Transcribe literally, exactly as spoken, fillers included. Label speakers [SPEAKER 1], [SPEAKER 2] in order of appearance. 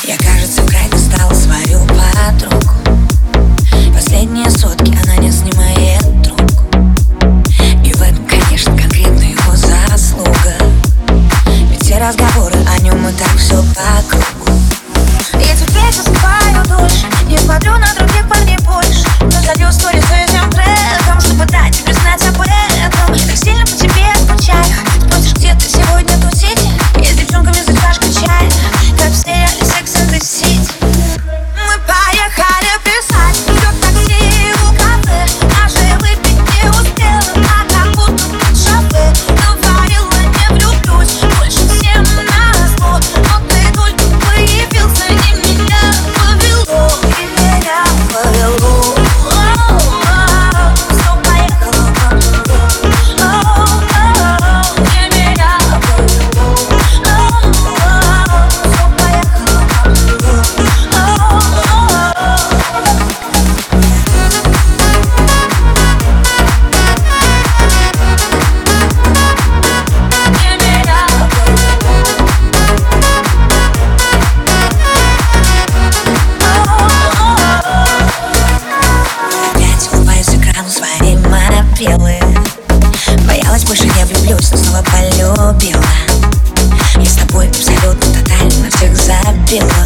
[SPEAKER 1] Я, кажется, в край достала свою подругу. Последние сутки она не снимает трубку. И в этом, конечно, конкретно его заслуга. Ведь все разговоры о нем и так все по кругу.
[SPEAKER 2] Я теперь засыпаю дольше, не смотрю на других парней больше, но залью стори с этим треком, чтобы дать тебе знать об этом. Так сильно по тебе скучаю. Спросишь, где ты сегодня тусить? Я с девчонками за чашкой чая, как в сериале Sex and the City. Мы поехали писать, ждет такси у кафе, даже выпить не успела, а как будто под шофе. Говорила, не влюблюсь больше всем назло, но ты только появился и меня повело, и меня повело. Все поехало по кругу, и меня повело. Все поехало по кругу.
[SPEAKER 1] Опять улыбаюсь экрану своей мобилы. Боялась, больше не влюблюсь, но снова полюбила. Я с тобой абсолютно тотально всех забила.